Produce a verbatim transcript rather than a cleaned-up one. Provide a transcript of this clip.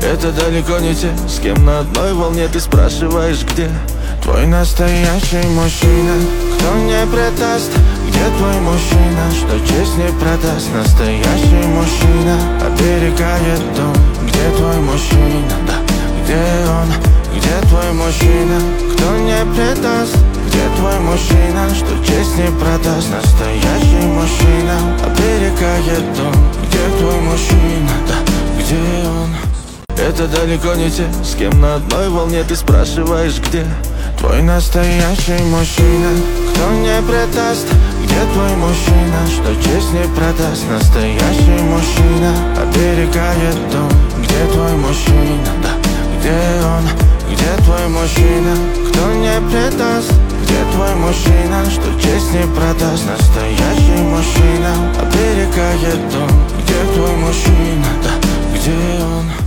Это далеко не те, с кем на одной волне. Ты спрашиваешь, где твой настоящий мужчина? Кто не предаст? Где твой мужчина, что честь не продаст? Настоящий мужчина оберегает дом. Где твой мужчина? Да, где он? Где твой мужчина? Кто не предаст? Где твой мужчина, что честь не продаст? Настоящий мужчина оберегает дом. Где твой мужчина? Да, где он? Это далеко не те, с кем на одной волне. Ты спрашиваешь, где твой настоящий мужчина? Кто не предаст? Где твой мужчина, что честь не продаст? Настоящий мужчина оберегает дом. Где твой мужчина? Да, где он? Где твой мужчина? Кто не предаст? Где твой мужчина, что честь не продаст? Настоящий мужчина оберегает дом. Где твой мужчина? Да, где он?